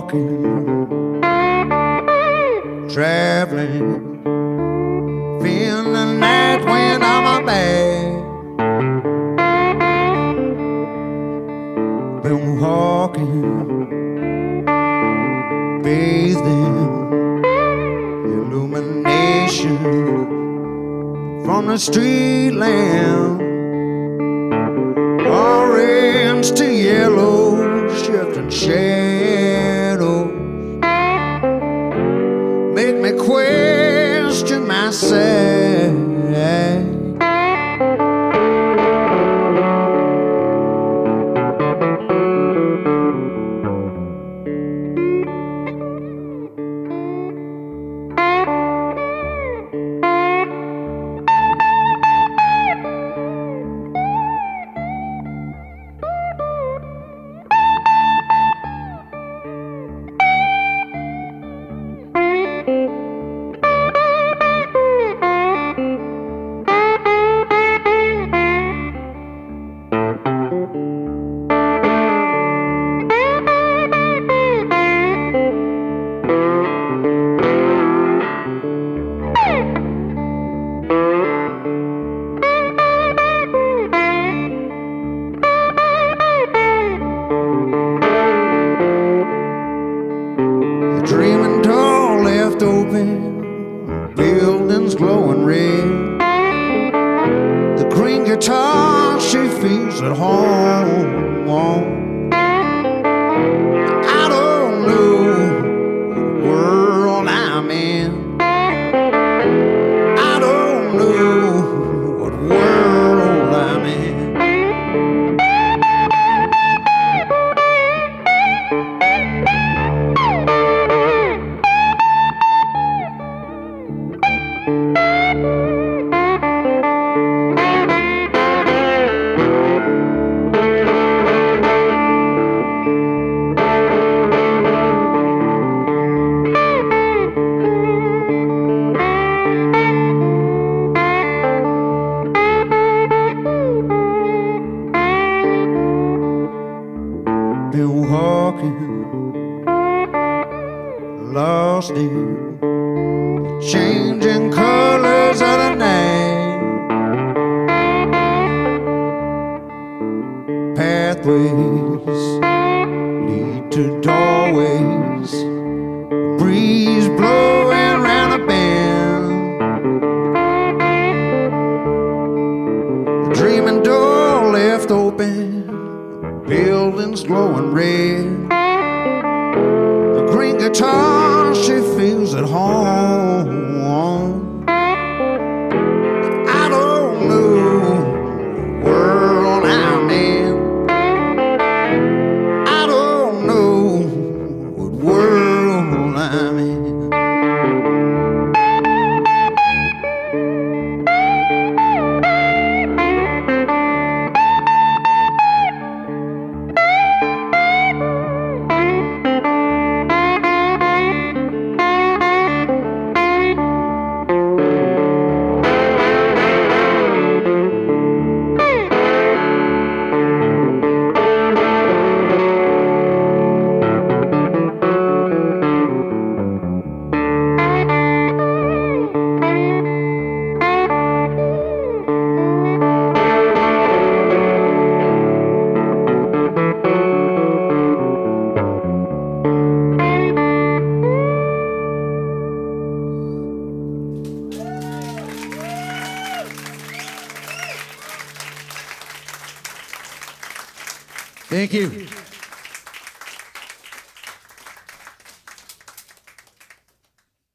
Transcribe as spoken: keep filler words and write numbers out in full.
walking, traveling, feeling the night wind on my back. Been walking, bathed in illumination from the street lamp. Orange to yellow, shifting shadows make me question myself. Dreaming door left open, buildings glowing red. The green guitar she feels at home. I don't know what world I'm in. I don't know what world I'm in. Been walking, lost in the changing colors of the night. Pathways lead to doorways, breeze blowing round a bend. The dreaming door left open, buildings glowing red. The green guitar she feels at home. I don't know what world I'm in. I don't know what world I'm in. Thank you.